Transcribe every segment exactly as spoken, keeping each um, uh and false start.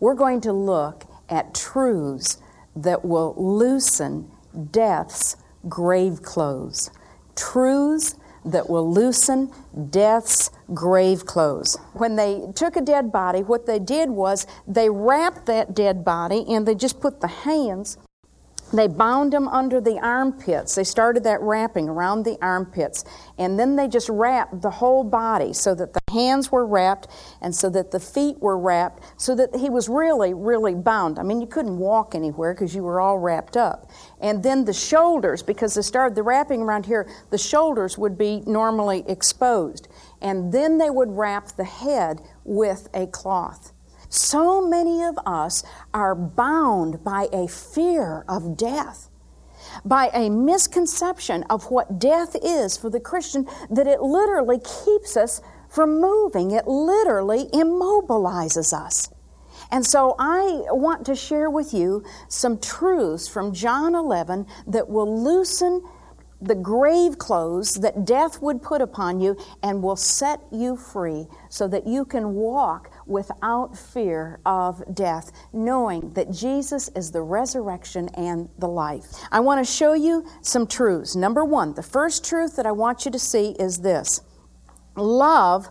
we're going to look at truths that will loosen death's grave clothes. Truths that will loosen death's grave clothes. When they took a dead body, what they did was they wrapped that dead body and they just put the hands, they bound them under the armpits. They started that wrapping around the armpits. And then they just wrapped the whole body so that the hands were wrapped and so that the feet were wrapped, so that he was really, really bound. I mean, you couldn't walk anywhere because you were all wrapped up. And then the shoulders, because they started the wrapping around here, the shoulders would be normally exposed. And then they would wrap the head with a cloth. So many of us are bound by a fear of death, by a misconception of what death is for the Christian, that it literally keeps us from moving. It literally immobilizes us. And so I want to share with you some truths from John eleven that will loosen the grave clothes that death would put upon you and will set you free so that you can walk without fear of death, knowing that Jesus is the resurrection and the life. I want to show you some truths. Number one, the first truth that I want you to see is this: love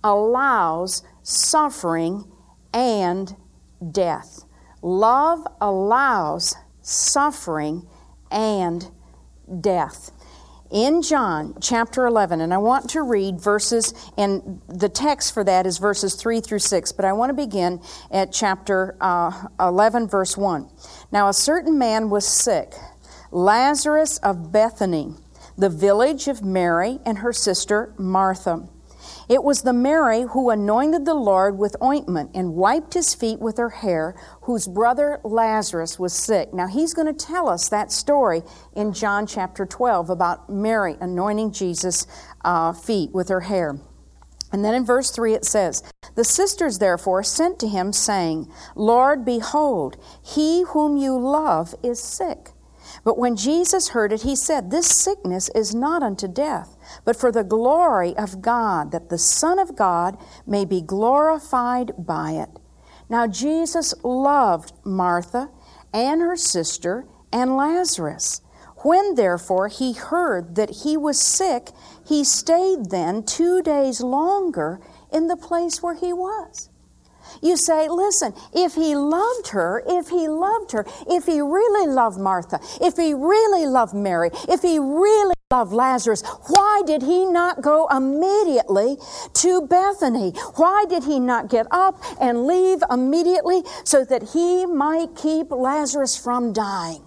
allows suffering and death. Love allows suffering and death. In John chapter eleven, and I want to read verses, and the text for that is verses three through six, but I want to begin at chapter uh, eleven, verse one. Now a certain man was sick, Lazarus of Bethany, the village of Mary and her sister Martha. It was the Mary who anointed the Lord with ointment and wiped his feet with her hair, whose brother Lazarus was sick. Now he's going to tell us that story in John chapter twelve about Mary anointing Jesus' uh, feet with her hair. And then in verse three it says, "The sisters therefore sent to him, saying, Lord, behold, he whom you love is sick. But when Jesus heard it, he said, This sickness is not unto death, but for the glory of God, that the Son of God may be glorified by it. Now Jesus loved Martha and her sister and Lazarus. When therefore he heard that he was sick, he stayed then two days longer in the place where he was." You say, listen, if he loved her, if he loved her, if he really loved Martha, if he really loved Mary, if he really loved Lazarus, why did he not go immediately to Bethany? Why did he not get up and leave immediately so that he might keep Lazarus from dying?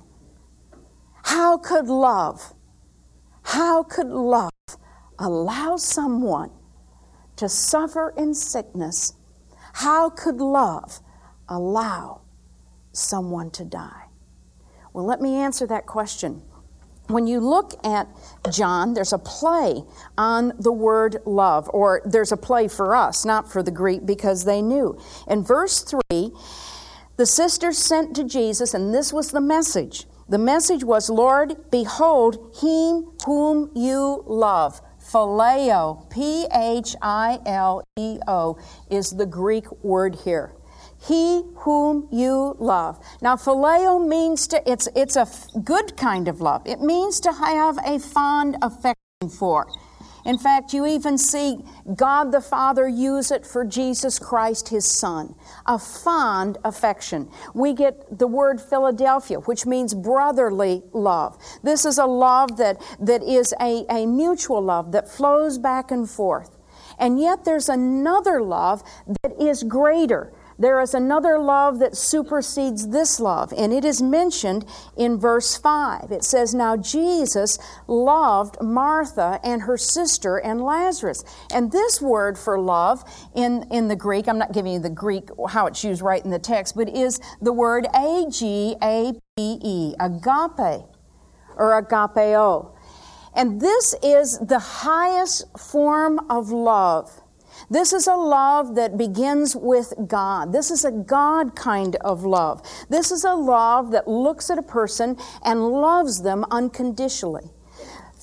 How could love, how could love allow someone to suffer in sickness? How could love allow someone to die? Well, let me answer that question. When you look at John, there's a play on the word love, or there's a play for us, not for the Greek, because they knew. In verse three, the sisters sent to Jesus, and this was the message. The message was, Lord, behold, him whom you love. Phileo, P H I L E O, is the Greek word here. He whom you love. Now, phileo means to, it's, it's a good kind of love. It means to have a fond affection for. In fact, you even see God the Father use it for Jesus Christ, His Son. A fond affection. We get the word Philadelphia, which means brotherly love. This is a love that, that is a, a mutual love that flows back and forth. And yet there's another love that is greater. There is another love that supersedes this love, and it is mentioned in verse five. It says, Now Jesus loved Martha and her sister and Lazarus. And this word for love in, in the Greek, I'm not giving you the Greek, how it's used right in the text, but is the word A G A P E, agape, or agapeo. And this is the highest form of love. This is a love that begins with God. This is a God kind of love. This is a love that looks at a person and loves them unconditionally.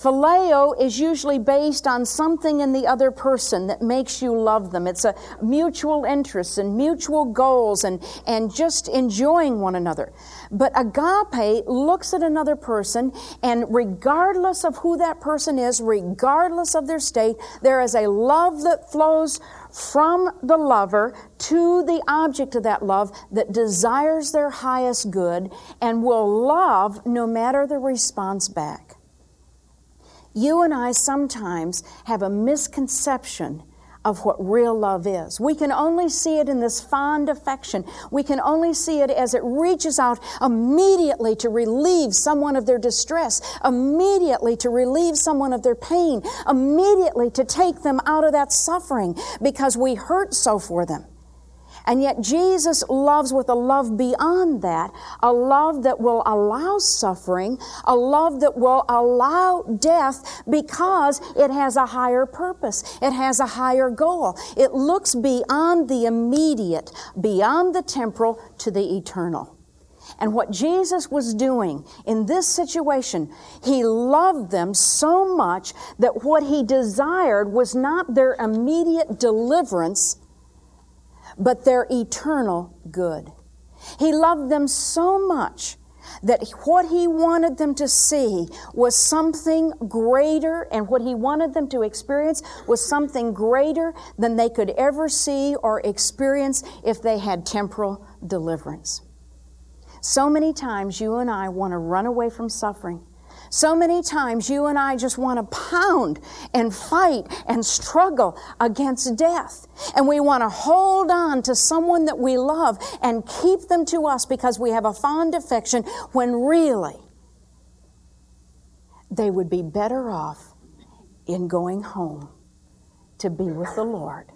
Phileo is usually based on something in the other person that makes you love them. It's a mutual interest and mutual goals and, and just enjoying one another. But agape looks at another person, and regardless of who that person is, regardless of their state, there is a love that flows from the lover to the object of that love that desires their highest good and will love no matter the response back. You and I sometimes have a misconception of what real love is. We can only see it in this fond affection. We can only see it as it reaches out immediately to relieve someone of their distress, immediately to relieve someone of their pain, immediately to take them out of that suffering because we hurt so for them. And yet Jesus loves with a love beyond that, a love that will allow suffering, a love that will allow death because it has a higher purpose. It has a higher goal. It looks beyond the immediate, beyond the temporal to the eternal. And what Jesus was doing in this situation, He loved them so much that what He desired was not their immediate deliverance, but their eternal good. He loved them so much that what He wanted them to see was something greater, and what He wanted them to experience was something greater than they could ever see or experience if they had temporal deliverance. So many times you and I want to run away from suffering. So many times you and I just want to pound and fight and struggle against death. And we want to hold on to someone that we love and keep them to us because we have a fond affection, when really they would be better off in going home to be with the Lord.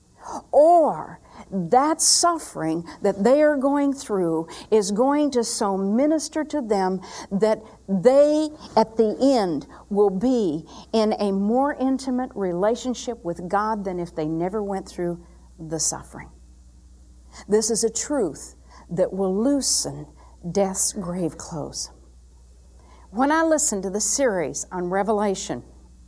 Or that suffering that they are going through is going to so minister to them that they, at the end, will be in a more intimate relationship with God than if they never went through the suffering. This is a truth that will loosen death's grave clothes. When I listen to the series on Revelation,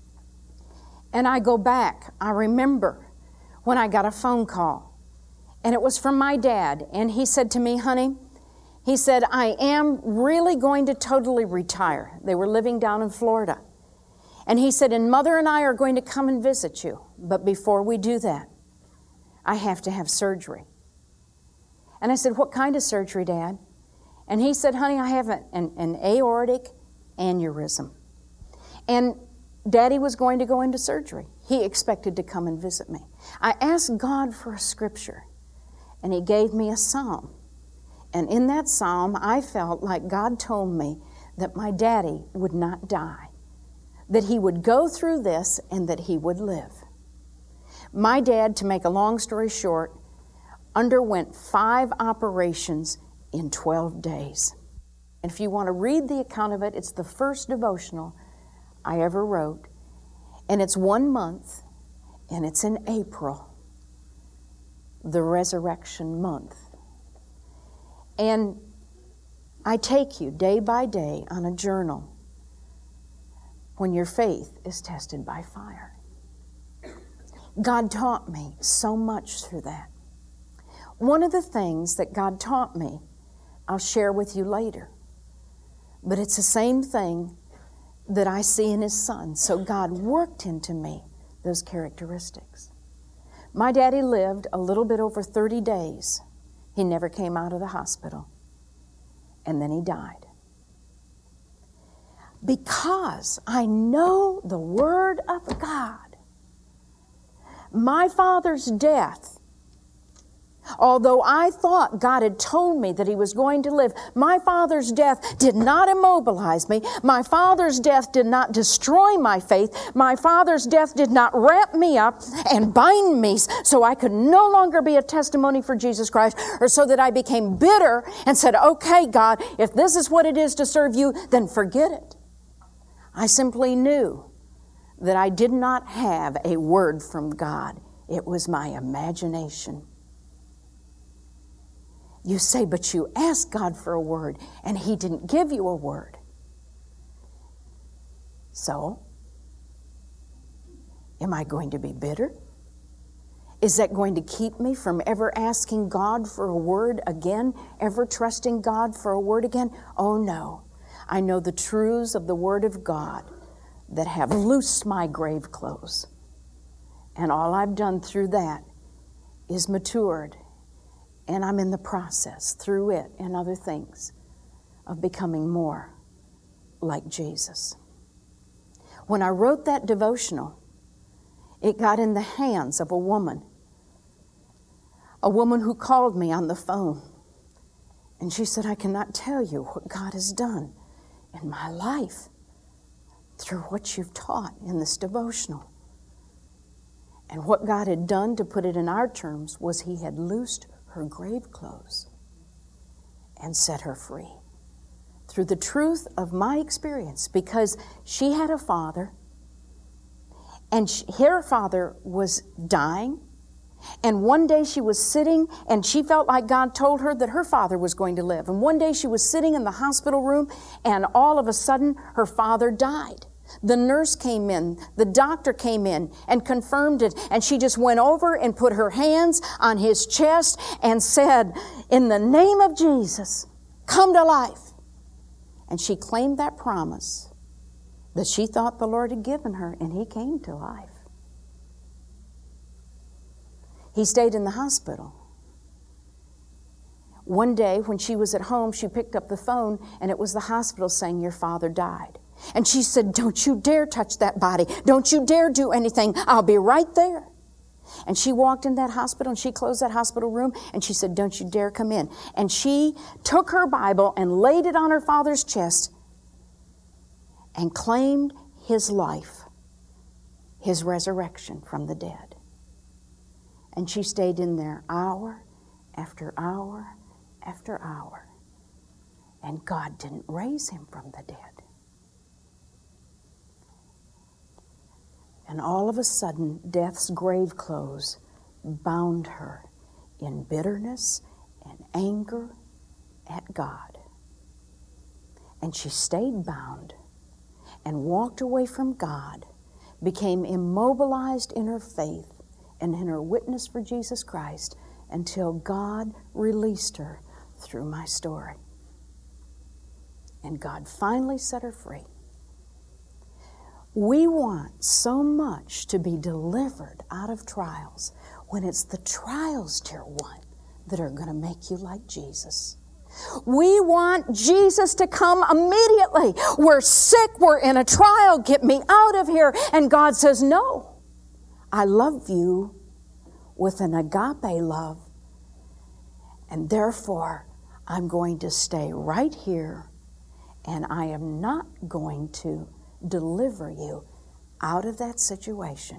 and I go back, I remember when I got a phone call, and it was from my dad, and he said to me, honey, he said, I am really going to totally retire. They were living down in Florida. And he said, and Mother and I are going to come and visit you, but before we do that, I have to have surgery. And I said, what kind of surgery, Dad? And he said, honey, I have an, an, an aortic aneurysm. And Daddy was going to go into surgery. He expected to come and visit me. I asked God for a scripture, and He gave me a psalm. And in that psalm, I felt like God told me that my daddy would not die, that he would go through this and that he would live. My dad, to make a long story short, underwent five operations in twelve days. And if you want to read the account of it, it's the first devotional I ever wrote. And it's one month, and it's in April, the resurrection month. And I take you day by day on a journal when your faith is tested by fire. God taught me so much through that. One of the things that God taught me, I'll share with you later. But it's the same thing that I see in His Son. So God worked into me those characteristics. My daddy lived a little bit over thirty days. He never came out of the hospital. And then he died. Because I know the Word of God, my father's death, although I thought God had told me that he was going to live, my father's death did not immobilize me. My father's death did not destroy my faith. My father's death did not wrap me up and bind me so I could no longer be a testimony for Jesus Christ, or so that I became bitter and said, okay, God, if this is what it is to serve you, then forget it. I simply knew that I did not have a word from God. It was my imagination. You say, but you asked God for a word, and He didn't give you a word. So, Am I going to be bitter? Is that going to keep me from ever asking God for a word again, ever trusting God for a word again? Oh no. I know the truths of the Word of God that have loosed my grave clothes. And all I've done through that is matured. And I'm in the process through it and other things of becoming more like Jesus. When I wrote that devotional, it got in the hands of a woman. A woman who called me on the phone. And she said, I cannot tell you what God has done in my life through what you've taught in this devotional. And what God had done, to put it in our terms, was He had loosed her grave clothes and set her free. Through the truth of my experience, because she had a father, and she, her father was dying, and one day she was sitting, and she felt like God told her that her father was going to live. And one day she was sitting in the hospital room, and all of a sudden her father died. The nurse came in, the doctor came in and confirmed it, and she just went over and put her hands on his chest and said, in the name of Jesus, come to life. And she claimed that promise that she thought the Lord had given her, and he came to life. He stayed in the hospital. One day when she was at home, she picked up the phone, and it was the hospital saying, your father died. And she said, don't you dare touch that body. Don't you dare do anything. I'll be right there. And she walked in that hospital, and she closed that hospital room, and she said, don't you dare come in. And she took her Bible and laid it on her father's chest and claimed his life, his resurrection from the dead. And she stayed in there hour after hour after hour. And God didn't raise him from the dead. And all of a sudden, death's grave clothes bound her in bitterness and anger at God. And she stayed bound and walked away from God, became immobilized in her faith and in her witness for Jesus Christ until God released her through my story. And God finally set her free. We want so much to be delivered out of trials when it's the trials, dear one, that are going to make you like Jesus. We want Jesus to come immediately. We're sick, we're in a trial, get me out of here. And God says, no. I love you with an agape love, and therefore I'm going to stay right here, and I am not going to deliver you out of that situation.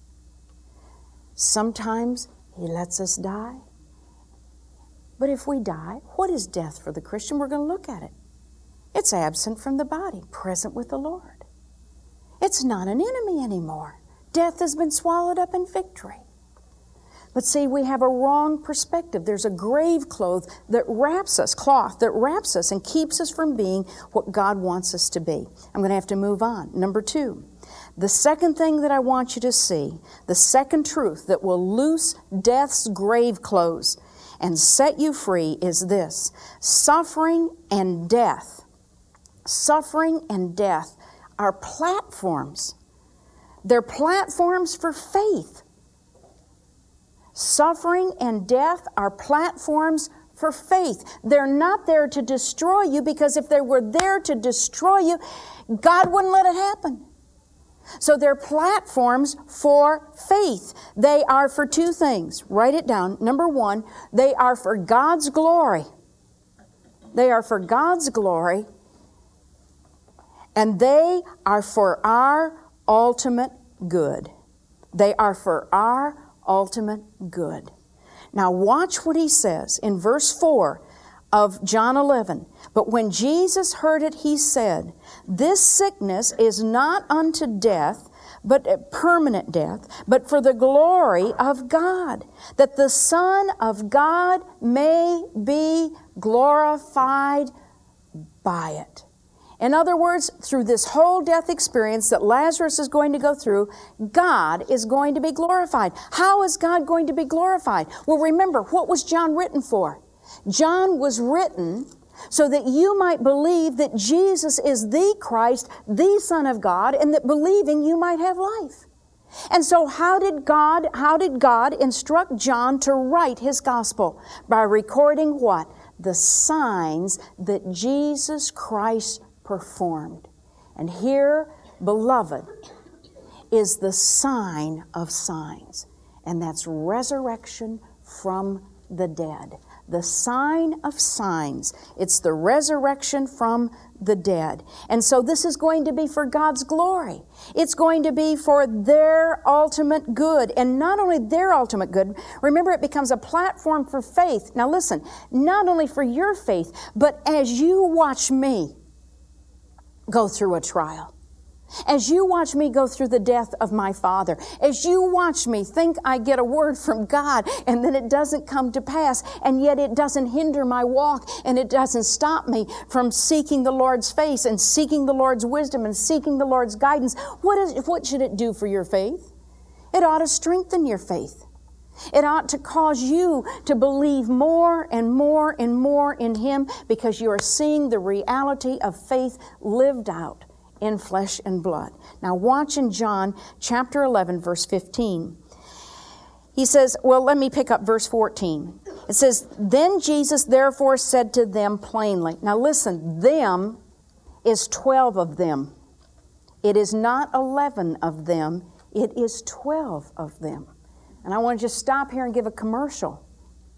Sometimes He lets us die, but if we die, what is death for the Christian? We're going to look at it. It's absent from the body, present with the Lord. It's not an enemy anymore. Death has been swallowed up in victory. But see, we have a wrong perspective. There's a grave cloth that wraps us, cloth that wraps us and keeps us from being what God wants us to be. I'm going to have to move on. Number two, the second thing that I want you to see, the second truth that will loose death's grave clothes and set you free is this: suffering and death. Suffering and death are platforms. They're platforms for faith. Suffering and death are platforms for faith. They're not there to destroy you, because if they were there to destroy you, God wouldn't let it happen. So they're platforms for faith. They are for two things. Write it down. Number one, they are for God's glory. They are for God's glory, and they are for our ultimate good. They are for our ultimate good. Now watch what he says in verse four of John eleven. But when Jesus heard it, he said, this sickness is not unto death, but permanent death, but for the glory of God, that the Son of God may be glorified by it. In other words, through this whole death experience that Lazarus is going to go through, God is going to be glorified. How is God going to be glorified? Well, remember, what was John written for? John was written so that you might believe that Jesus is the Christ, the Son of God, and that believing you might have life. And so how did God, how did God instruct John to write his gospel? By recording what? The signs that Jesus Christ performed. And here, beloved, is the sign of signs. And that's resurrection from the dead. The sign of signs. It's the resurrection from the dead. And so this is going to be for God's glory. It's going to be for their ultimate good. And not only their ultimate good, remember it becomes a platform for faith. Now listen, not only for your faith, but as you watch me go through a trial, as you watch me go through the death of my father, as you watch me think I get a word from God and then it doesn't come to pass, and yet it doesn't hinder my walk and it doesn't stop me from seeking the Lord's face and seeking the Lord's wisdom and seeking the Lord's guidance, what is, what should it do for your faith? It ought to strengthen your faith. It ought to cause you to believe more and more and more in Him, because you are seeing the reality of faith lived out in flesh and blood. Now watch in John chapter eleven, verse fifteen. He says, well, let me pick up verse fourteen. It says, then Jesus therefore said to them plainly. Now listen, them is twelve of them. It is not eleven of them. It is twelve of them. And I want to just stop here and give a commercial.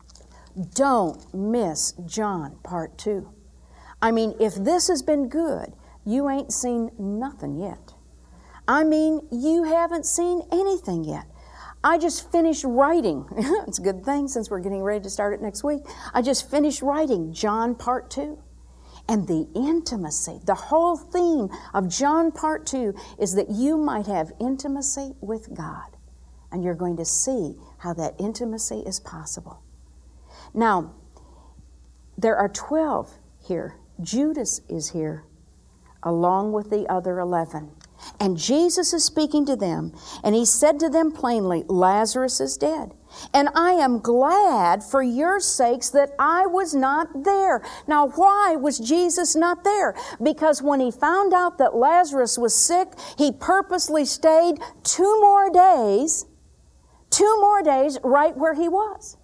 Don't miss John part two. I mean, if this has been good, you ain't seen nothing yet. I mean, you haven't seen anything yet. I just finished writing. It's a good thing since we're getting ready to start it next week. I just finished writing John part two. And the intimacy, the whole theme of John part two is that you might have intimacy with God. And you're going to see how that intimacy is possible. Now, there are twelve here. Judas is here, along with the other eleven. And Jesus is speaking to them, and He said to them plainly, Lazarus is dead. And I am glad for your sakes that I was not there. Now, why was Jesus not there? Because when He found out that Lazarus was sick, He purposely stayed two more days, two more days right where He was.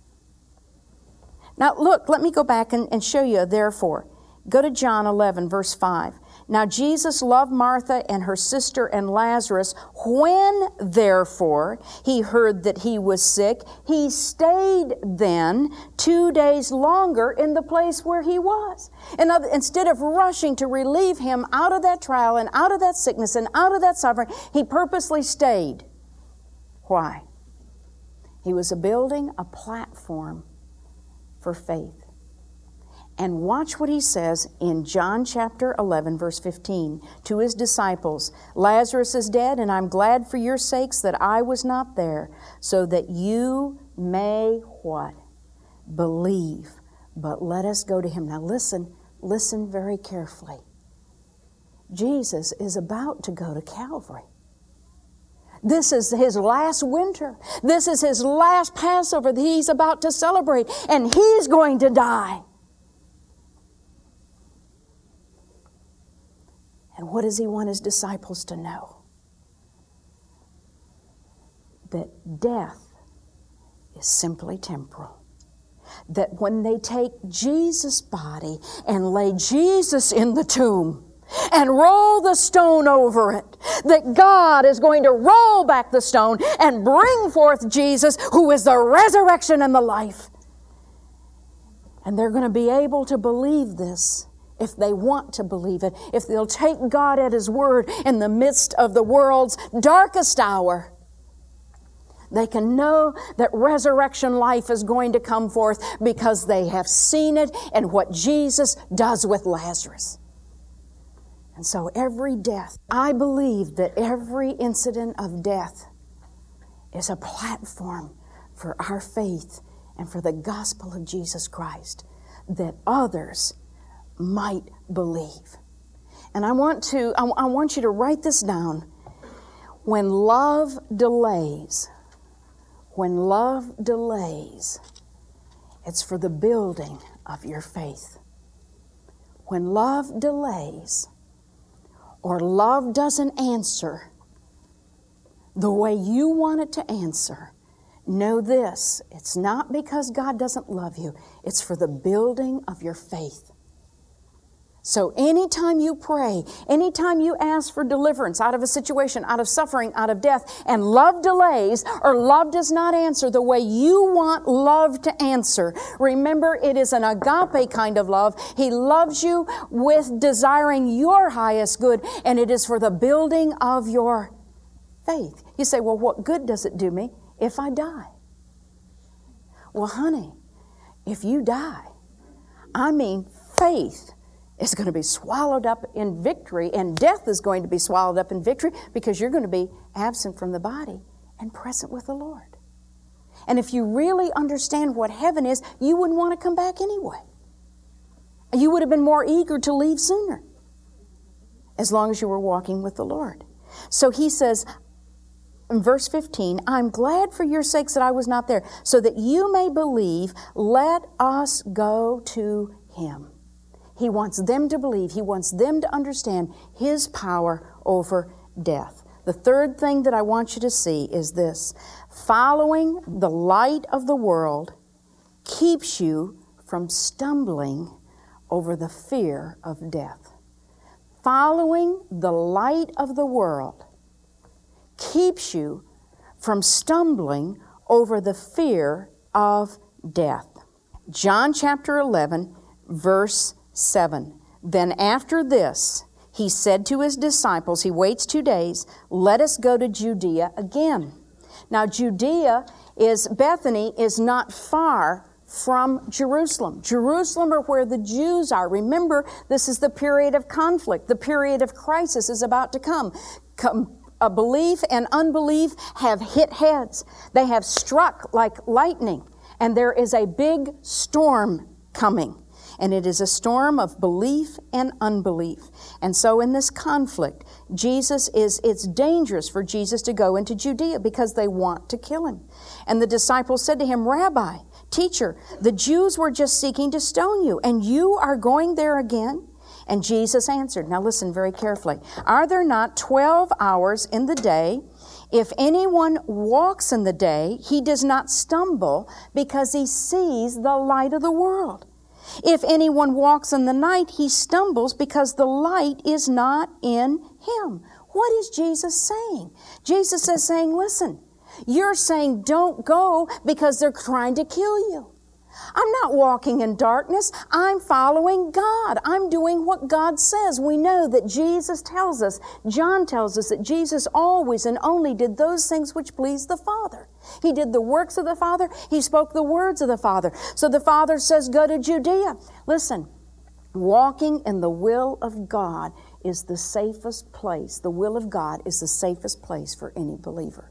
Now, look, let me go back and, and show you a therefore. Go to John eleven, verse five. Now Jesus loved Martha and her sister and Lazarus. When, therefore, He heard that he was sick, He stayed then two days longer in the place where he was. And instead of rushing to relieve him out of that trial and out of that sickness and out of that suffering, He purposely stayed. Why? He was building a platform for faith. And watch what He says in John chapter eleven, verse fifteen, to His disciples. Lazarus is dead, and I'm glad for your sakes that I was not there, so that you may what? Believe. But let us go to Him. Now listen, listen very carefully. Jesus is about to go to Calvary. This is His last winter. This is His last Passover that He's about to celebrate, and He's going to die. And what does He want His disciples to know? That death is simply temporal. That when they take Jesus' body and lay Jesus in the tomb and roll the stone over it, that God is going to roll back the stone and bring forth Jesus, who is the resurrection and the life. And they're going to be able to believe this. If they want to believe it, if they'll take God at His word in the midst of the world's darkest hour, they can know that resurrection life is going to come forth because they have seen it and what Jesus does with Lazarus. And so every death, I believe that every incident of death is a platform for our faith and for the gospel of Jesus Christ, that others might believe. And I want to, I, I want you to write this down. When love delays, when love delays, it's for the building of your faith. When love delays, or love doesn't answer the way you want it to answer, know this, it's not because God doesn't love you, it's for the building of your faith. So anytime you pray, anytime you ask for deliverance out of a situation, out of suffering, out of death, and love delays or love does not answer the way you want love to answer, remember it is an agape kind of love. He loves you with desiring your highest good, and it is for the building of your faith. You say, well, what good does it do me if I die? Well, honey, if you die, I mean faith is going to be swallowed up in victory, and death is going to be swallowed up in victory, because you're going to be absent from the body and present with the Lord. And if you really understand what heaven is, you wouldn't want to come back anyway. You would have been more eager to leave sooner, as long as you were walking with the Lord. So he says, in verse fifteen, I'm glad for your sakes that I was not there, so that you may believe. Let us go to him. He wants them to believe. He wants them to understand his power over death. The third thing that I want you to see is this. Following the light of the world keeps you from stumbling over the fear of death. Following the light of the world keeps you from stumbling over the fear of death. John chapter eleven, verse seven. Then after this, he said to his disciples, he waits two days, let us go to Judea again. Now Judea is, Bethany is not far from Jerusalem. Jerusalem are where the Jews are. Remember, this is the period of conflict. The period of crisis is about to come. come a belief and unbelief have hit heads. They have struck like lightning, and there is a big storm coming. And it is a storm of belief and unbelief. And so in this conflict, Jesus is, it's dangerous for Jesus to go into Judea because they want to kill him. And the disciples said to him, Rabbi, teacher, the Jews were just seeking to stone you, and you are going there again? And Jesus answered, now listen very carefully, are there not twelve hours in the day? If anyone walks in the day, he does not stumble because he sees the light of the world. If anyone walks in the night, he stumbles because the light is not in him. What is Jesus saying? Jesus is saying, listen, you're saying don't go because they're trying to kill you. I'm not walking in darkness. I'm following God. I'm doing what God says. We know that Jesus tells us, John tells us that Jesus always and only did those things which pleased the Father. He did the works of the Father. He spoke the words of the Father. So the Father says, go to Judea. Listen, walking in the will of God is the safest place. The will of God is the safest place for any believer.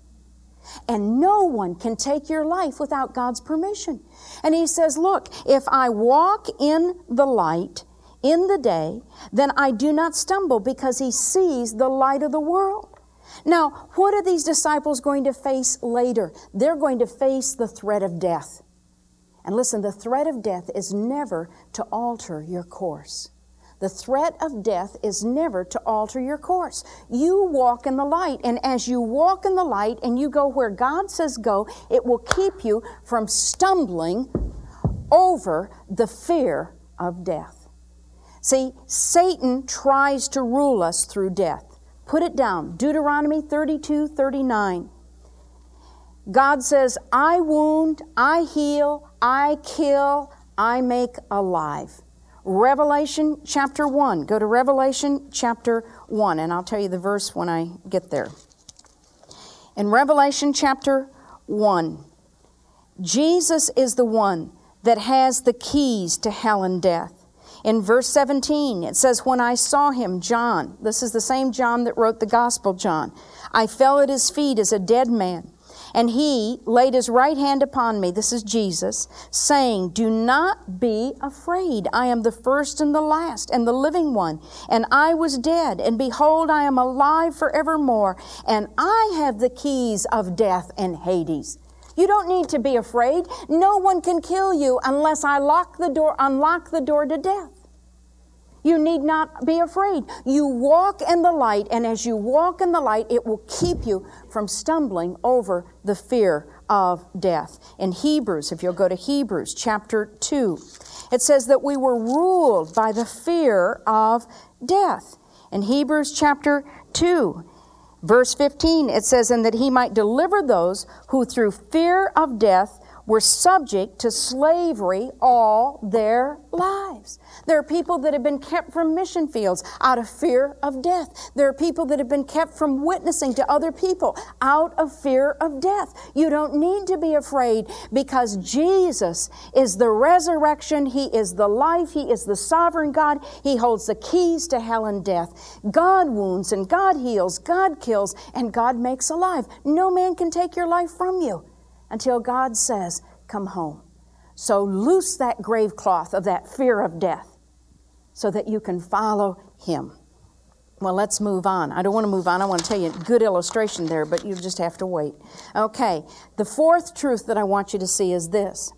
And no one can take your life without God's permission. And he says, look, if I walk in the light in the day, then I do not stumble because he sees the light of the world. Now, what are these disciples going to face later? They're going to face the threat of death. And listen, the threat of death is never to alter your course. The threat of death is never to alter your course. You walk in the light, and as you walk in the light and you go where God says go, it will keep you from stumbling over the fear of death. See, Satan tries to rule us through death. Put it down, Deuteronomy thirty-two thirty-nine. God says, I wound, I heal, I kill, I make alive. Revelation chapter one. Go to Revelation chapter one, and I'll tell you the verse when I get there. In Revelation chapter one, Jesus is the one that has the keys to hell and death. In verse seventeen, it says, when I saw him, John, this is the same John that wrote the Gospel, John, I fell at his feet as a dead man. And he laid his right hand upon me, this is Jesus, saying, do not be afraid. I am the first and the last and the living one. And I was dead, and behold, I am alive forevermore. And I have the keys of death and Hades. You don't need to be afraid. No one can kill you unless I lock the door, unlock the door to death. You need not be afraid. You walk in the light, and as you walk in the light, it will keep you from stumbling over the fear of death. In Hebrews, if you'll go to Hebrews chapter two, it says that we were ruled by the fear of death. In Hebrews chapter two, verse fifteen, it says, and that he might deliver those who through fear of death were subject to slavery all their lives. There are people that have been kept from mission fields out of fear of death. There are people that have been kept from witnessing to other people out of fear of death. You don't need to be afraid because Jesus is the resurrection. He is the life. He is the sovereign God. He holds the keys to hell and death. God wounds and God heals. God kills and God makes alive. No man can take your life from you until God says, come home. So loose that grave cloth of that fear of death so that you can follow Him. Well, let's move on. I don't want to move on. I want to tell you a good illustration there, but you just have to wait. Okay, the fourth truth that I want you to see is this.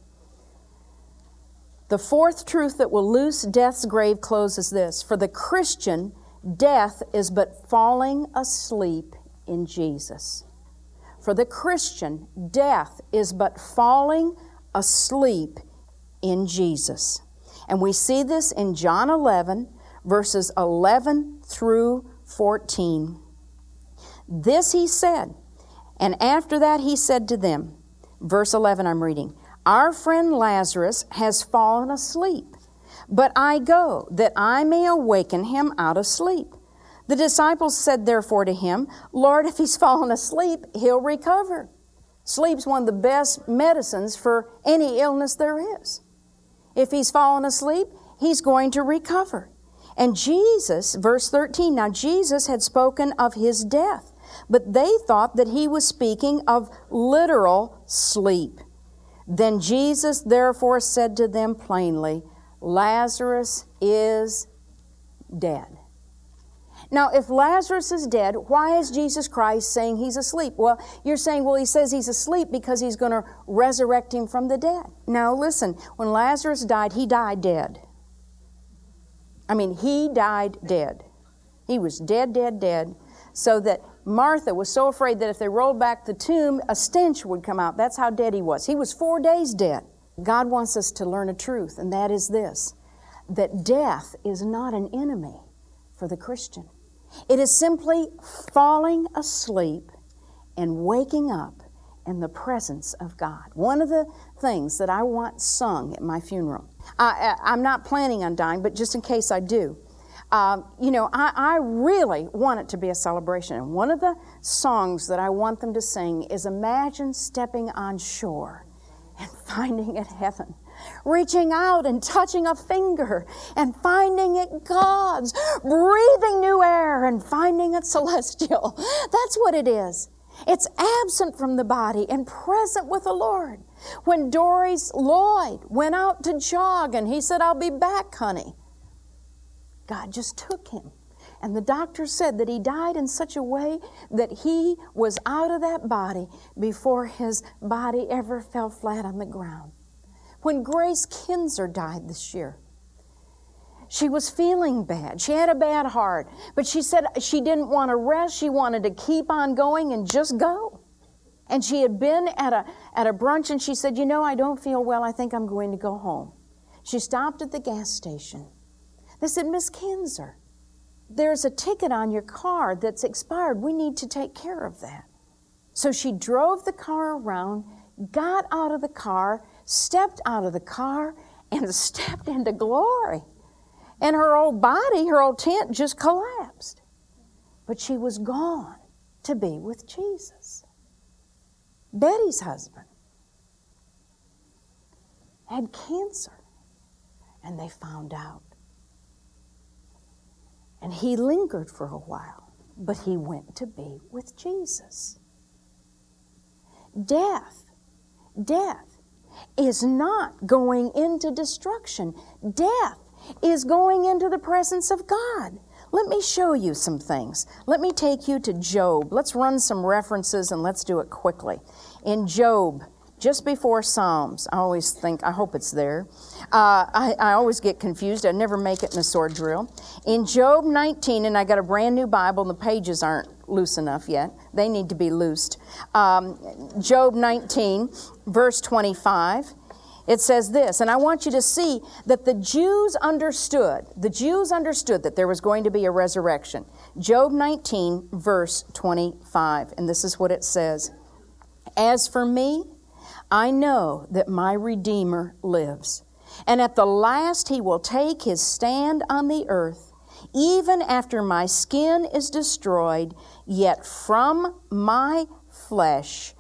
The fourth truth that will loose death's grave clothes is this. For the Christian, death is but falling asleep in Jesus. For the Christian, death is but falling asleep in Jesus. And we see this in John eleven, verses eleven through fourteen. This he said, and after that he said to them, verse eleven I'm reading, our friend Lazarus has fallen asleep, but I go that I may awaken him out of sleep. The disciples said therefore to him, Lord, if he's fallen asleep, he'll recover. Sleep's one of the best medicines for any illness there is. If he's fallen asleep, he's going to recover. And Jesus, verse thirteen, now Jesus had spoken of his death, but they thought that he was speaking of literal sleep. Then Jesus therefore said to them plainly, Lazarus is dead. Now, if Lazarus is dead, why is Jesus Christ saying he's asleep? Well, you're saying, well, he says he's asleep because he's going to resurrect him from the dead. Now, listen, when Lazarus died, he died dead. I mean, he died dead. He was dead, dead, dead, so that Martha was so afraid that if they rolled back the tomb, a stench would come out. That's how dead he was. He was four days dead. God wants us to learn a truth, and that is this, that death is not an enemy for the Christian. It is simply falling asleep and waking up in the presence of God. One of the things that I want sung at my funeral, I, I, I'm not planning on dying, but just in case I do, um, you know, I, I really want it to be a celebration. And one of the songs that I want them to sing is Imagine Stepping on Shore and Finding It Heaven. Reaching out and touching a finger and finding it God's, breathing new air and finding it celestial. That's what it is. It's absent from the body and present with the Lord. When Doris Lloyd went out to jog and he said, I'll be back, honey, God just took him. And the doctor said that he died in such a way that he was out of that body before his body ever fell flat on the ground. When Grace Kinzer died this year, she was feeling bad. She had a bad heart, but she said she didn't want to rest. She wanted to keep on going and just go. And she had been at a, at a brunch and she said, you know, I don't feel well. I think I'm going to go home. She stopped at the gas station. They said, Miss Kinzer, there's a ticket on your car that's expired. We need to take care of that. So she drove the car around, got out of the car, stepped out of the car, and stepped into glory. And her old body, her old tent just collapsed. But she was gone to be with Jesus. Betty's husband had cancer, and they found out. And he lingered for a while, but he went to be with Jesus. death, death is not going into destruction. Death is going into the presence of God. Let me show you some things. Let me take you to Job. Let's run some references and let's do it quickly. In Job, just before Psalms, I always think, I hope it's there. Uh, I, I always get confused. I never make it in a sword drill. In Job nineteen, and I got a brand new Bible, and the pages aren't loose enough yet. They need to be loosed. Um, Job nineteen, verse twenty-five. It says this, and I want you to see that the Jews understood, the Jews understood that there was going to be a resurrection. Job nineteen, verse twenty-five, and this is what it says. As for me, I know that my Redeemer lives, and at the last he will take his stand on the earth. Even after my skin is destroyed, yet from my flesh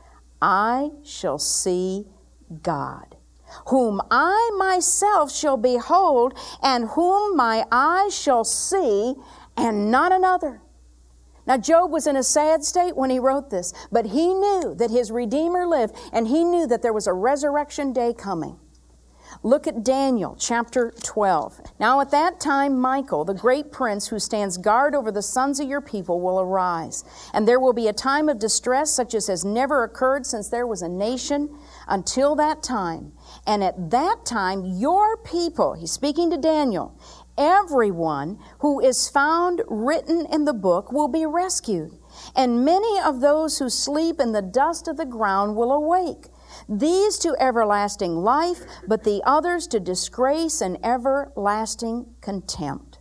I shall see God, whom I myself shall behold, and whom my eyes shall see, and not another. Now, Job was in a sad state when he wrote this, but he knew that his Redeemer lived, and he knew that there was a resurrection day coming. Look at Daniel chapter twelve. Now at that time Michael, the great prince who stands guard over the sons of your people, will arise. And there will be a time of distress such as has never occurred since there was a nation until that time. And at that time your people, he's speaking to Daniel, everyone who is found written in the book will be rescued. And many of those who sleep in the dust of the ground will awake. These to everlasting life, but the others to disgrace and everlasting contempt.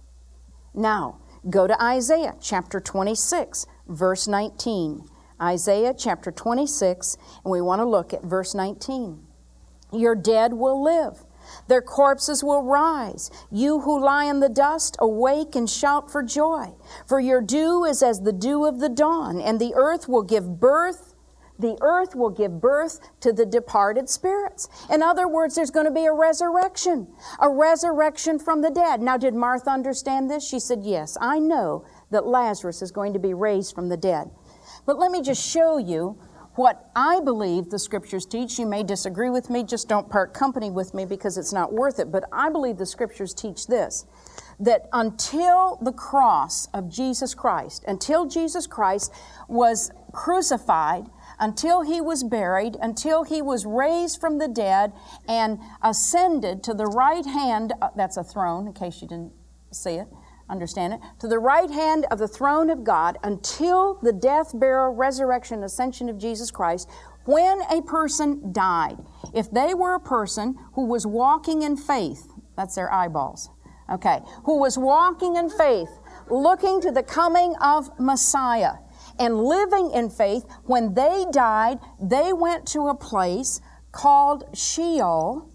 Now, go to Isaiah chapter twenty-six, verse nineteen. Isaiah chapter twenty-six, and we want to look at verse nineteen. Your dead will live. Their corpses will rise. You who lie in the dust, awake and shout for joy. For your dew is as the dew of the dawn, and the earth will give birth The earth will give birth to the departed spirits. In other words, there's going to be a resurrection, a resurrection from the dead. Now, did Martha understand this? She said, yes, I know that Lazarus is going to be raised from the dead. But let me just show you what I believe the Scriptures teach. You may disagree with me, just don't part company with me because it's not worth it. But I believe the Scriptures teach this, that until the cross of Jesus Christ, until Jesus Christ was crucified, until he was buried, until he was raised from the dead and ascended to the right hand, uh, that's a throne, in case you didn't see it, understand it, to the right hand of the throne of God, until the death, burial, resurrection, ascension of Jesus Christ, when a person died, if they were a person who was walking in faith, that's their eyeballs, okay, who was walking in faith, looking to the coming of Messiah, and living in faith, when they died, they went to a place called Sheol,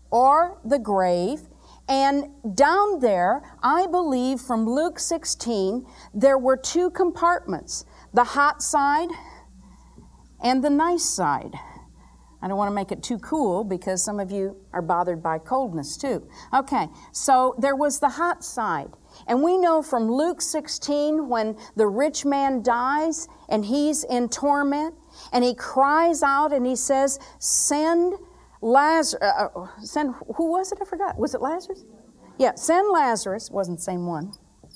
or the grave, and down there, I believe from Luke sixteen, there were two compartments, the hot side and the nice side. I don't want to make it too cool because some of you are bothered by coldness too. Okay, so there was the hot side. And we know from Luke sixteen, when the rich man dies and he's in torment, and he cries out and he says, send Lazarus, uh, send, who was it? I forgot. Was it Lazarus? Yeah, send Lazarus, wasn't the same one.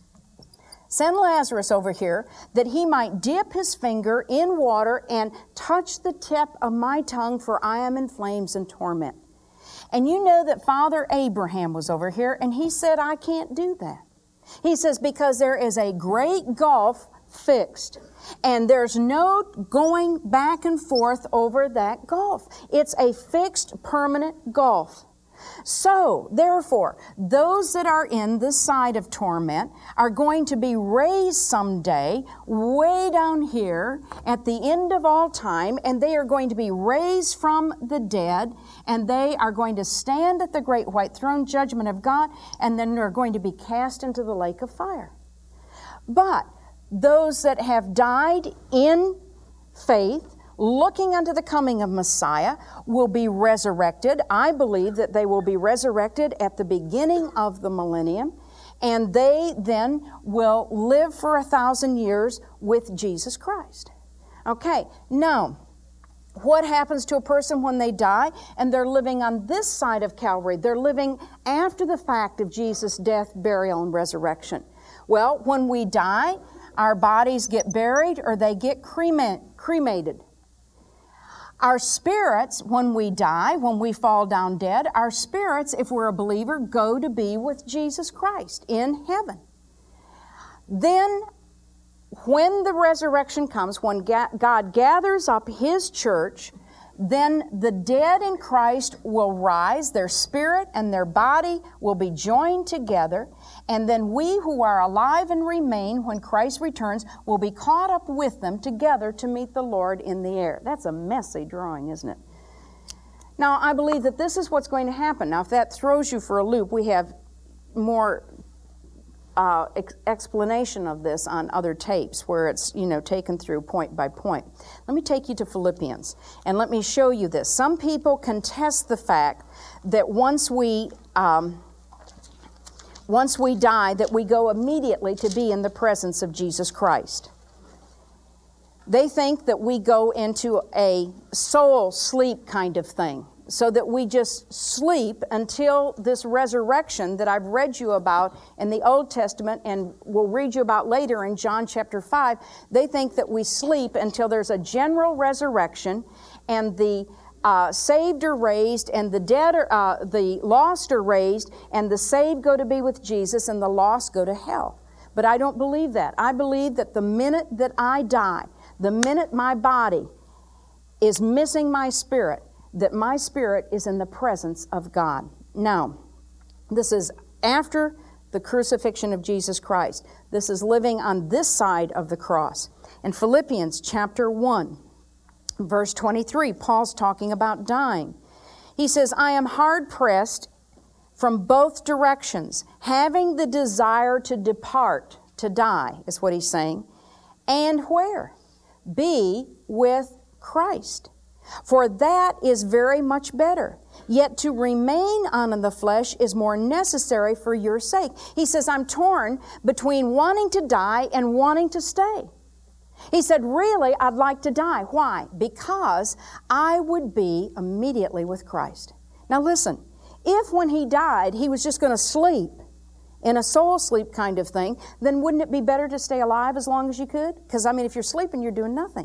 Send Lazarus over here that he might dip his finger in water and touch the tip of my tongue, for I am in flames and torment. And you know that Father Abraham was over here, and he said, I can't do that. He says, because there is a great gulf fixed, and there's no going back and forth over that gulf. It's a fixed, permanent gulf. So, therefore, those that are in this side of torment are going to be raised someday way down here at the end of all time, and they are going to be raised from the dead, and they are going to stand at the great white throne judgment of God, and then they're going to be cast into the lake of fire. But those that have died in faith, looking unto the coming of Messiah, will be resurrected. I believe that they will be resurrected at the beginning of the millennium, and they then will live for a thousand years with Jesus Christ. Okay, now, what happens to a person when they die and they're living on this side of Calvary. They're living after the fact of Jesus' death, burial, and resurrection. Well, when we die, our bodies get buried or they get crema- cremated. Our spirits, when we die, when we fall down dead, our spirits, if we're a believer, go to be with Jesus Christ in heaven. Then, when the resurrection comes, when God gathers up His church, then the dead in Christ will rise, their spirit and their body will be joined together, and then we who are alive and remain when Christ returns will be caught up with them together to meet the Lord in the air. That's a messy drawing, isn't it? Now, I believe that this is what's going to happen. Now, if that throws you for a loop, we have more Uh, ex- explanation of this on other tapes where it's, you know, taken through point by point. Let me take you to Philippians and let me show you this. Some people contest the fact that once we um, once we die, that we go immediately to be in the presence of Jesus Christ. They think that we go into a soul sleep kind of thing, so that we just sleep until this resurrection that I've read you about in the Old Testament and will read you about later in John chapter five. They think that we sleep until there's a general resurrection and the uh, saved are raised and the dead are, uh, the lost are raised and the saved go to be with Jesus and the lost go to hell. But I don't believe that. I believe that the minute that I die, the minute my body is missing my spirit, that my spirit is in the presence of God. Now, this is after the crucifixion of Jesus Christ. This is living on this side of the cross. In Philippians chapter one, verse twenty-three, Paul's talking about dying. He says, I am hard-pressed from both directions, having the desire to depart, to die, is what he's saying. And where? Be with Christ. For that is very much better. Yet to remain on in the flesh is more necessary for your sake. He says, I'm torn between wanting to die and wanting to stay. He said, really, I'd like to die. Why? Because I would be immediately with Christ. Now listen, if when He died, He was just going to sleep in a soul sleep kind of thing, then wouldn't it be better to stay alive as long as you could? Because, I mean, if you're sleeping, you're doing nothing.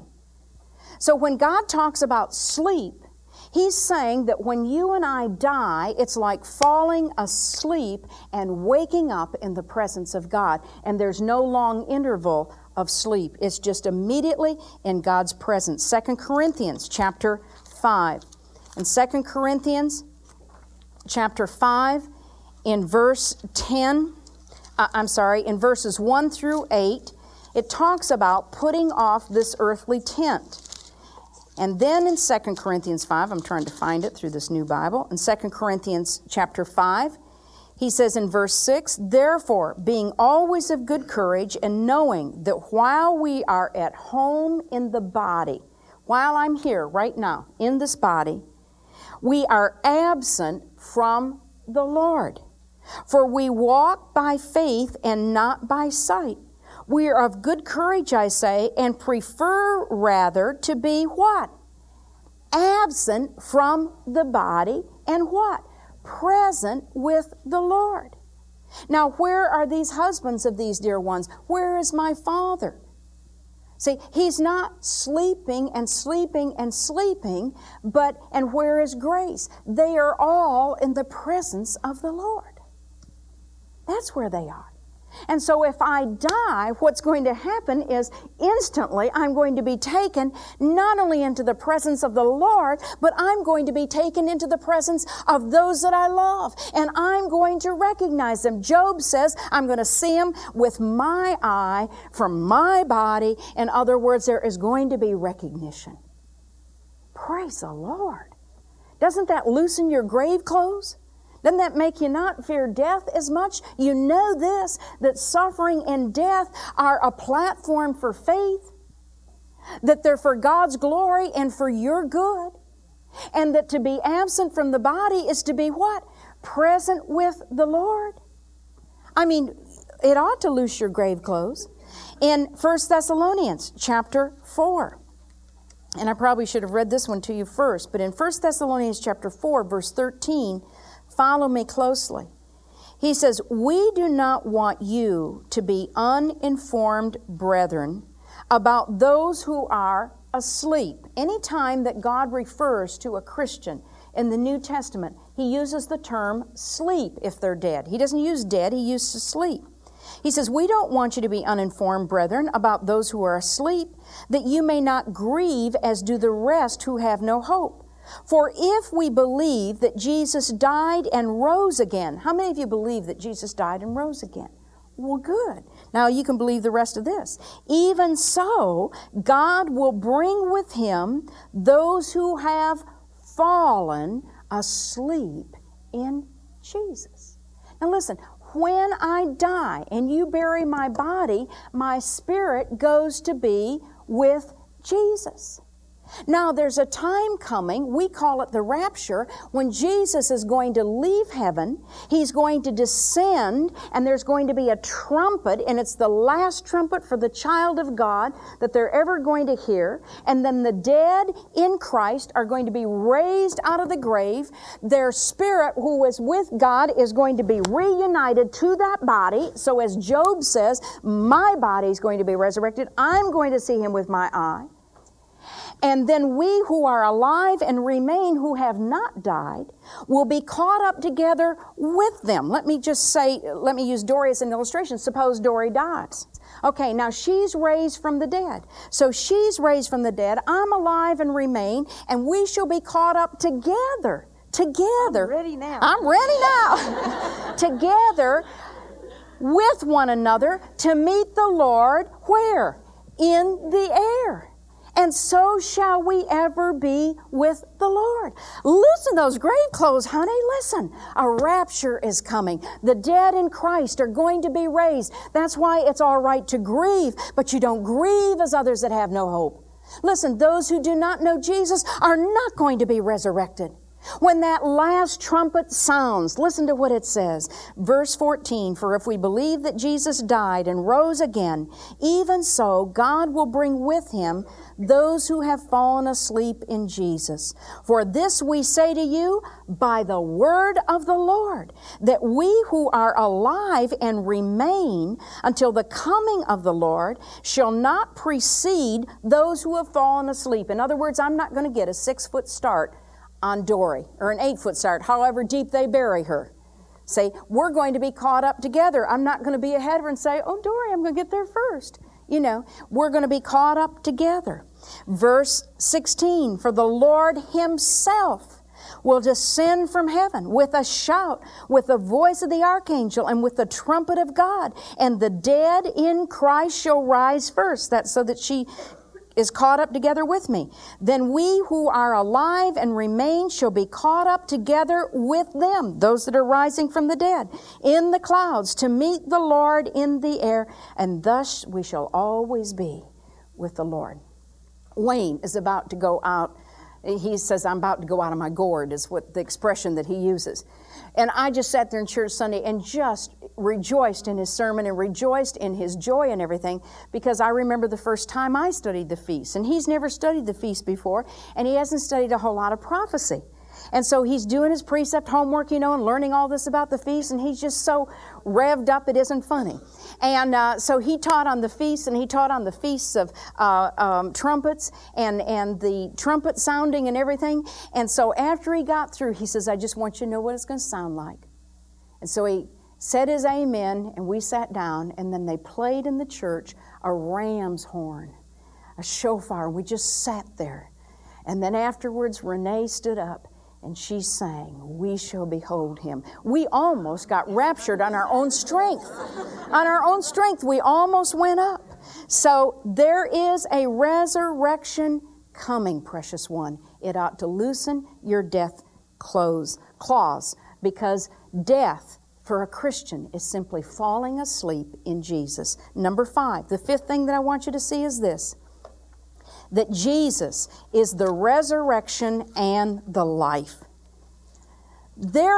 So when God talks about sleep, He's saying that when you and I die, it's like falling asleep and waking up in the presence of God. And there's no long interval of sleep. It's just immediately in God's presence. Second Corinthians chapter five. In Second Corinthians chapter five, in verse ten, uh, I'm sorry, in verses one through eight, it talks about putting off this earthly tent. And then in Second Corinthians five, I'm trying to find it through this new Bible, in Second Corinthians chapter five, he says in verse six, therefore, being always of good courage and knowing that while we are at home in the body, while I'm here right now in this body, we are absent from the Lord. For we walk by faith and not by sight. We are of good courage, I say, and prefer rather to be what? Absent from the body and what? Present with the Lord. Now, where are these husbands of these dear ones? Where is my Father? See, He's not sleeping and sleeping and sleeping, but, and where is grace? They are all in the presence of the Lord. That's where they are. And so if I die, what's going to happen is instantly I'm going to be taken not only into the presence of the Lord, but I'm going to be taken into the presence of those that I love. And I'm going to recognize them. Job says, I'm going to see them with my eye from my body. In other words, there is going to be recognition. Praise the Lord. Doesn't that loosen your grave clothes? Doesn't that make you not fear death as much? You know this, that suffering and death are a platform for faith, that they're for God's glory and for your good, and that to be absent from the body is to be what? Present with the Lord. I mean, it ought to loose your grave clothes. In First Thessalonians chapter four, And I probably should have read this one to you first, but in First Thessalonians chapter four, verse thirteen, follow me closely. He says, "We do not want you to be uninformed, brethren, about those who are asleep." Anytime that God refers to a Christian in the New Testament, He uses the term sleep if they're dead. He doesn't use dead, He uses sleep. He says, "We don't want you to be uninformed, brethren, about those who are asleep, that you may not grieve as do the rest who have no hope. For if we believe that Jesus died and rose again," how many of you believe that Jesus died and rose again? Well, good. Now you can believe the rest of this. "Even so, God will bring with Him those who have fallen asleep in Jesus." Now listen, when I die and you bury my body, my spirit goes to be with Jesus. Now, there's a time coming, we call it the rapture, when Jesus is going to leave heaven, He's going to descend, and there's going to be a trumpet, and it's the last trumpet for the child of God that they're ever going to hear, and then the dead in Christ are going to be raised out of the grave. Their spirit, who was with God, is going to be reunited to that body. So as Job says, my body is going to be resurrected. I'm going to see Him with my eye. And then we who are alive and remain, who have not died, will be caught up together with them. Let me just say, let me use Dory as an illustration. Suppose Dory dies. Okay, now she's raised from the dead. So she's raised from the dead. I'm alive and remain, and we shall be caught up together. Together. I'm ready now. I'm ready now. Together with one another to meet the Lord where? In the air. And so shall we ever be with the Lord. Loosen those grave clothes, honey. Listen, a rapture is coming. The dead in Christ are going to be raised. That's why it's all right to grieve, but you don't grieve as others that have no hope. Listen, those who do not know Jesus are not going to be resurrected. When that last trumpet sounds, listen to what it says. Verse fourteen, "For if we believe that Jesus died and rose again, even so God will bring with Him those who have fallen asleep in Jesus. For this we say to you by the word of the Lord, that we who are alive and remain until the coming of the Lord shall not precede those who have fallen asleep." In other words, I'm not going to get a six-foot start on Dory, or an eight-foot start, however deep they bury her. Say, we're going to be caught up together. I'm not going to be ahead of her and say, "Oh, Dory, I'm going to get there first." You know, we're going to be caught up together. Verse sixteen, "For the Lord Himself will descend from heaven with a shout, with the voice of the archangel, and with the trumpet of God, and the dead in Christ shall rise first." That's so that she is caught up together with me. "Then we who are alive and remain shall be caught up together with them," those that are rising from the dead, "in the clouds to meet the Lord in the air, and thus we shall always be with the Lord." Wayne is about to go out. He says, "I'm about to go out of my gourd," is what the expression that he uses. And I just sat there in church Sunday and just rejoiced in his sermon and rejoiced in his joy and everything, because I remember the first time I studied the feast. And he's never studied the feast before, and he hasn't studied a whole lot of prophecy. And so he's doing his precept homework, you know, and learning all this about the feast, and he's just so revved up it isn't funny. And uh, so he taught on the feast, and he taught on the feasts of uh, um, trumpets and, and the trumpet sounding and everything. And so after he got through, he says, "I just want you to know what it's going to sound like." And so he said his amen, and we sat down, and then they played in the church a ram's horn, a shofar, and we just sat there. And then afterwards, Renee stood up, and she sang, "We shall behold Him." We almost got raptured on our own strength. On our own strength, we almost went up. So there is a resurrection coming, precious one. It ought to loosen your death clothes, claws, because death for a Christian is simply falling asleep in Jesus. Number five, the fifth thing that I want you to see is this: that Jesus is the resurrection and the life.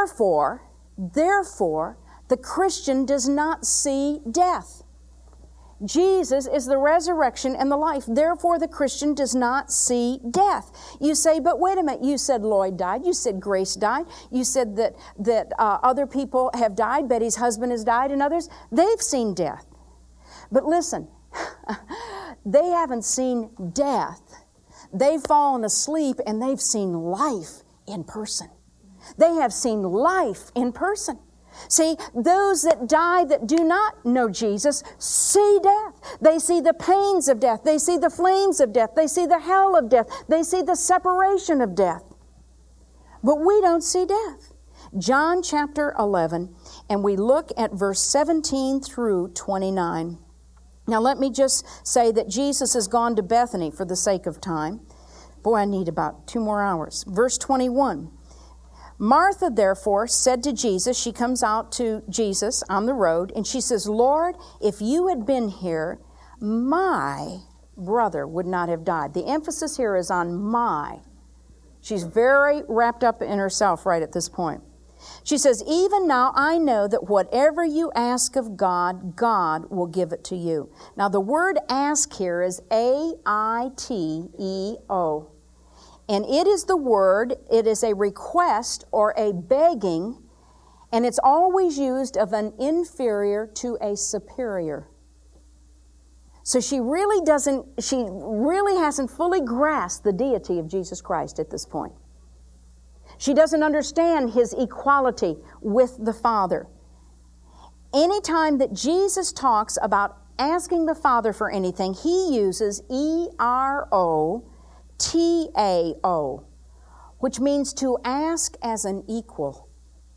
Therefore, therefore, the Christian does not see death. Jesus is the resurrection and the life. Therefore, the Christian does not see death. You say, but wait a minute, you said Lloyd died. You said Grace died. You said that, that uh, other people have died. Betty's husband has died and others. They've seen death. But listen, they haven't seen death. They've fallen asleep and they've seen life in person. They have seen life in person. See, those that die that do not know Jesus see death. They see the pains of death. They see the flames of death. They see the hell of death. They see the separation of death. But we don't see death. John chapter eleven, and we look at verse seventeen through twenty-nine. Now let me just say that Jesus has gone to Bethany for the sake of time. Boy, I need about two more hours. Verse twenty-one. Martha, therefore, said to Jesus, she comes out to Jesus on the road, and she says, Lord, if you had been here, my brother would not have died. The emphasis here is on my. She's very wrapped up in herself right at this point. She says, even now I know that whatever you ask of God, God will give it to you. Now the word ask here is A I T E O. And it is the word, it is a request or a begging, and it's always used of an inferior to a superior. So she really doesn't, she really hasn't fully grasped the deity of Jesus Christ at this point. She doesn't understand His equality with the Father. Anytime that Jesus talks about asking the Father for anything, He uses E R O T A O, which means to ask as an equal.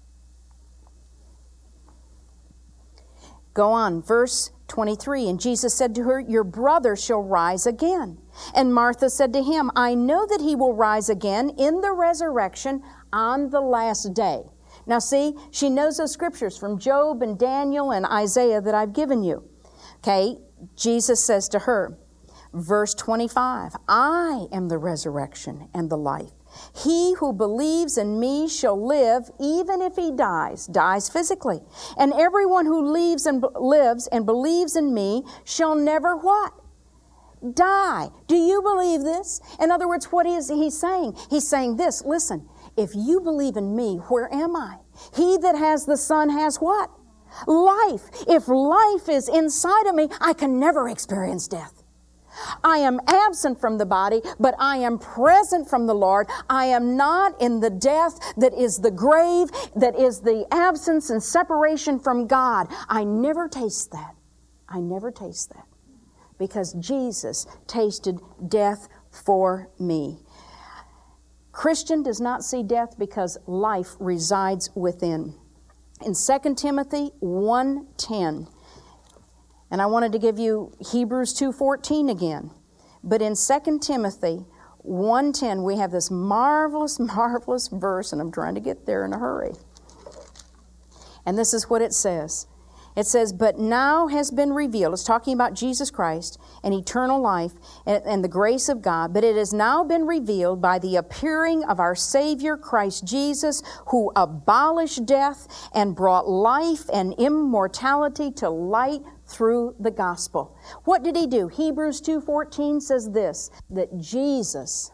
Go on, verse twenty-three. And Jesus said to her, your brother shall rise again. And Martha said to Him, I know that he will rise again in the resurrection on the last day. Now see, she knows those scriptures from Job and Daniel and Isaiah that I've given you. Okay, Jesus says to her, verse twenty-five, I am the resurrection and the life. He who believes in me shall live even if he dies, dies physically. And everyone who lives and, lives and believes in me shall never what? Die. Do you believe this? In other words, what is he saying? He's saying this, listen, if you believe in me, where am I? He that has the Son has what? Life. If life is inside of me, I can never experience death. I am absent from the body, but I am present from the Lord. I am not in the death that is the grave, that is the absence and separation from God. I never taste that. I never taste that. Because Jesus tasted death for me. Christian does not see death because life resides within. In Second Timothy one ten, and I wanted to give you Hebrews two fourteen again. But in Second Timothy one ten, we have this marvelous, marvelous verse, and I'm trying to get there in a hurry. And this is what it says. It says, but now has been revealed, it's talking about Jesus Christ and eternal life and, and the grace of God, but it has now been revealed by the appearing of our Savior Christ Jesus, who abolished death and brought life and immortality to light through the gospel. What did He do? Hebrews two fourteen says this, that Jesus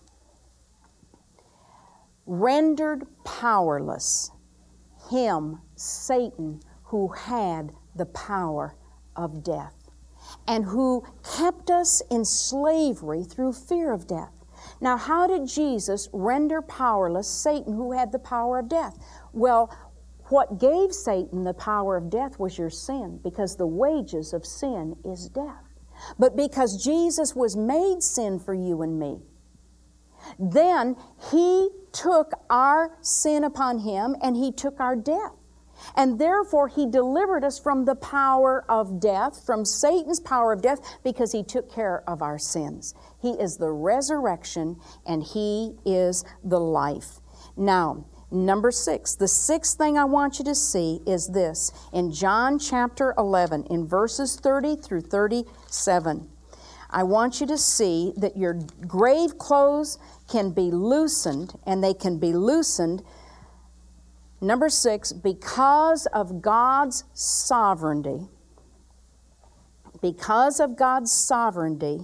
rendered powerless him, Satan, who had the power of death, and who kept us in slavery through fear of death. Now, how did Jesus render powerless Satan, who had the power of death? Well, what gave Satan the power of death was your sin, because the wages of sin is death. But because Jesus was made sin for you and me, then He took our sin upon Him and He took our death. And therefore, He delivered us from the power of death, from Satan's power of death, because He took care of our sins. He is the resurrection and He is the life. Now, number six, the sixth thing I want you to see is this. In John chapter eleven, in verses thirty through thirty-seven, I want you to see that your grave clothes can be loosened, and they can be loosened, number six, because of God's sovereignty. Because of God's sovereignty,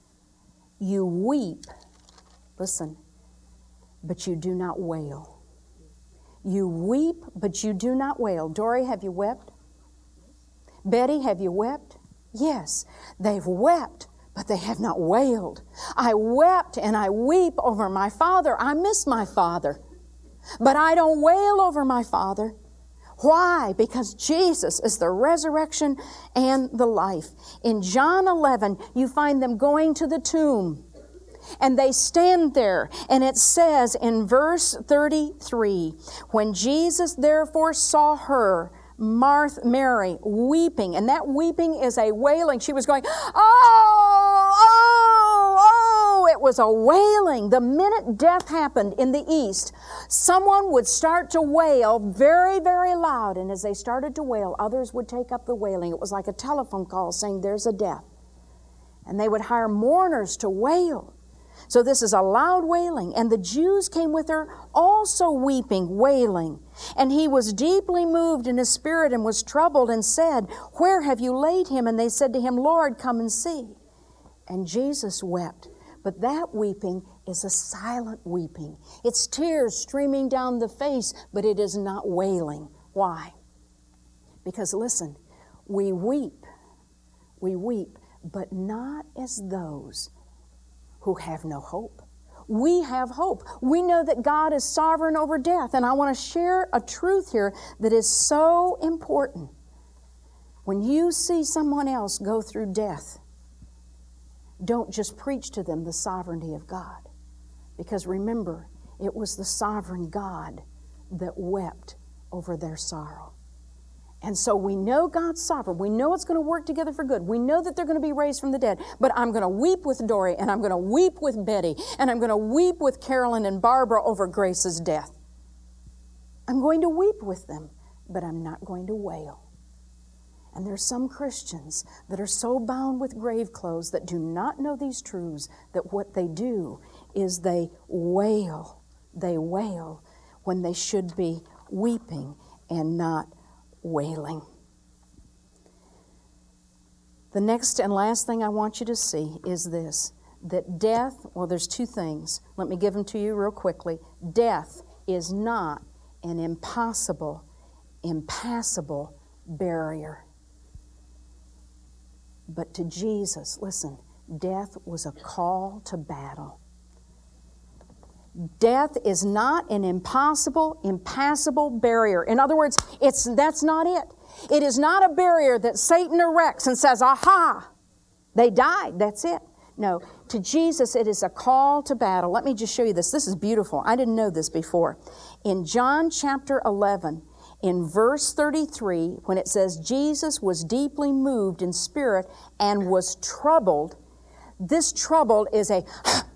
you weep, listen, but you do not wail. You weep, but you do not wail. Dory, have you wept? Betty, have you wept? Yes, they've wept, but they have not wailed. I wept and I weep over my father. I miss my father, but I don't wail over my father. Why? Because Jesus is the resurrection and the life. In John eleven, you find them going to the tomb. And they stand there, and it says in verse thirty-three, when Jesus therefore saw her, Martha, Mary, weeping, and that weeping is a wailing. She was going, oh, oh, oh. It was a wailing. The minute death happened in the East, someone would start to wail very, very loud, and as they started to wail, others would take up the wailing. It was like a telephone call saying, there's a death. And they would hire mourners to wail. So this is a loud wailing. And the Jews came with her also weeping, wailing. And he was deeply moved in his spirit and was troubled and said, where have you laid him? And they said to him, Lord, come and see. And Jesus wept. But that weeping is a silent weeping. It's tears streaming down the face, but it is not wailing. Why? Because listen, we weep, we weep, but not as those who have no hope. We have hope. We know that God is sovereign over death. And I want to share a truth here that is so important. When you see someone else go through death, don't just preach to them the sovereignty of God. Because remember, it was the sovereign God that wept over their sorrow. And so we know God's sovereign. We know it's going to work together for good. We know that they're going to be raised from the dead. But I'm going to weep with Dory, and I'm going to weep with Betty, and I'm going to weep with Carolyn and Barbara over Grace's death. I'm going to weep with them, but I'm not going to wail. And there's some Christians that are so bound with grave clothes that do not know these truths, that what they do is they wail. They wail when they should be weeping and not wailing. The next and last thing I want you to see is this, that death, well, there's two things. Let me give them to you real quickly. Death is not an impossible, impassable barrier. But to Jesus, listen, death was a call to battle. Death is not an impossible, impassable barrier. In other words, it's that's not it. It is not a barrier that Satan erects and says, aha, they died, that's it. No, to Jesus it is a call to battle. Let me just show you this. This is beautiful. I didn't know this before. In John chapter eleven, in verse thirty-three, when it says, Jesus was deeply moved in spirit and was troubled, this troubled is a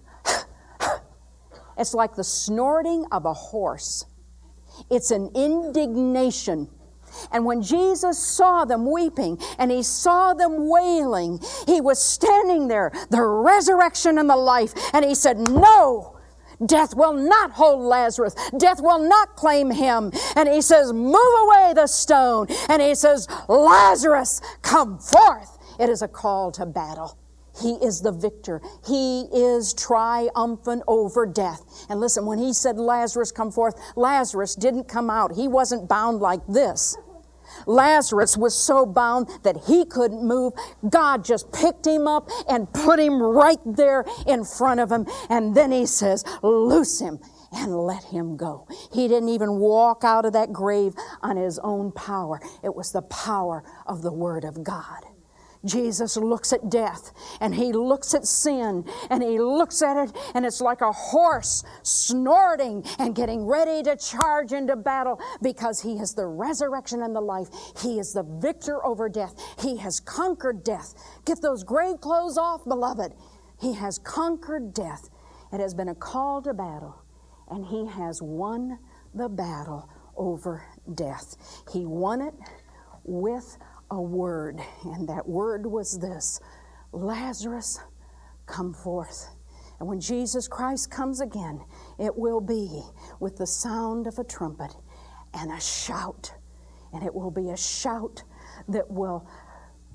It's like the snorting of a horse. It's an indignation. And when Jesus saw them weeping and he saw them wailing, he was standing there, the resurrection and the life, and he said, no, death will not hold Lazarus. Death will not claim him. And he says, move away the stone. And he says, Lazarus, come forth. It is a call to battle. He is the victor. He is triumphant over death. And listen, when he said, Lazarus, come forth, Lazarus didn't come out. He wasn't bound like this. Lazarus was so bound that he couldn't move. God just picked him up and put him right there in front of him. And then he says, loose him and let him go. He didn't even walk out of that grave on his own power. It was the power of the Word of God. Jesus looks at death, and he looks at sin, and he looks at it, and it's like a horse snorting and getting ready to charge into battle, because he is the resurrection and the life. He is the victor over death. He has conquered death. Get those grave clothes off, beloved. He has conquered death. It has been a call to battle, and he has won the battle over death. He won it with a word, and that word was this: Lazarus, come forth. And when Jesus Christ comes again, it will be with the sound of a trumpet and a shout. And it will be a shout that will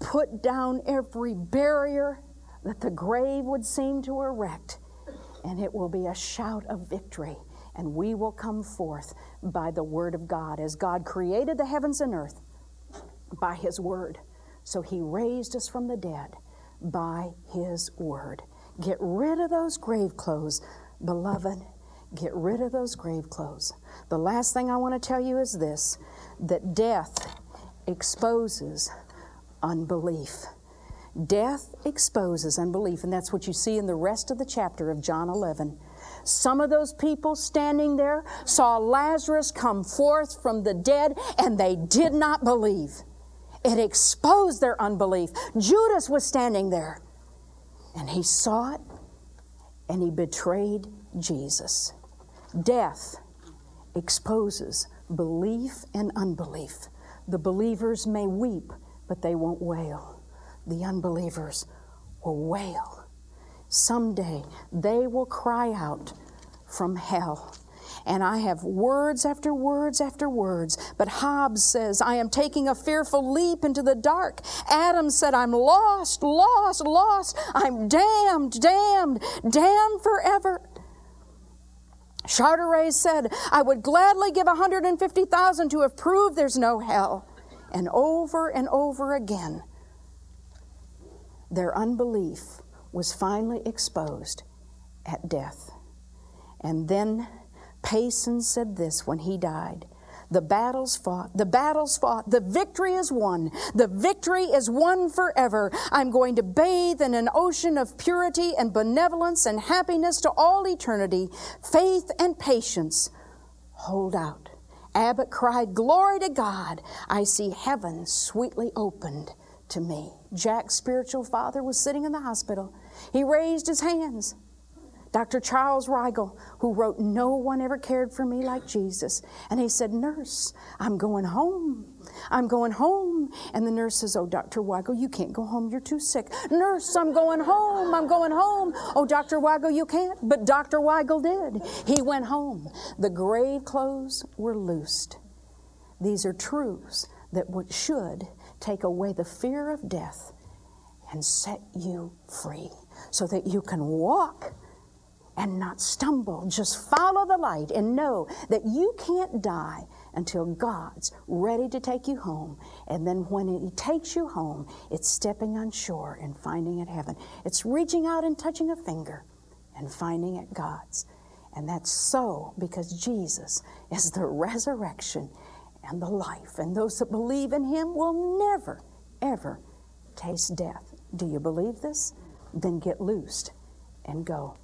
put down every barrier that the grave would seem to erect, and it will be a shout of victory, and we will come forth by the word of God. As God created the heavens and earth by his word, so he raised us from the dead by his word. Get rid of those grave clothes, beloved. Get rid of those grave clothes. The last thing I want to tell you is this, that death exposes unbelief. Death exposes unbelief, and that's what you see in the rest of the chapter of John eleven. Some of those people standing there saw Lazarus come forth from the dead, and they did not believe. It exposed their unbelief. Judas was standing there, and he saw it, and he betrayed Jesus. Death exposes belief and unbelief. The believers may weep, but they won't wail. The unbelievers will wail. Someday they will cry out from hell. And I have words after words after words. But Hobbes says, I am taking a fearful leap into the dark. Adam said, I'm lost, lost, lost. I'm damned, damned, damned forever. Charteray said, I would gladly give one hundred fifty thousand to have proved there's no hell. And over and over again, their unbelief was finally exposed at death. And then Payson said this when he died, the battle's fought, the battle's fought, the victory is won, the victory is won forever. I'm going to bathe in an ocean of purity and benevolence and happiness to all eternity. Faith and patience hold out. Abbott cried, glory to God, I see heaven sweetly opened to me. Jack's spiritual father was sitting in the hospital. He raised his hands. Doctor Charles Rigel, who wrote, no one ever cared for me like Jesus. And he said, nurse, I'm going home. I'm going home. And the nurse says, oh, Doctor Weigel, you can't go home. You're too sick. Nurse, I'm going home. I'm going home. Oh, Doctor Weigel, you can't. But Doctor Weigel did. He went home. The grave clothes were loosed. These are truths that should take away the fear of death and set you free so that you can walk and not stumble. Just follow the light and know that you can't die until God's ready to take you home. And then when he takes you home, it's stepping on shore and finding it heaven. It's reaching out and touching a finger and finding it God's. And that's so because Jesus is the resurrection and the life. And those that believe in him will never, ever taste death. Do you believe this? Then get loosed and go.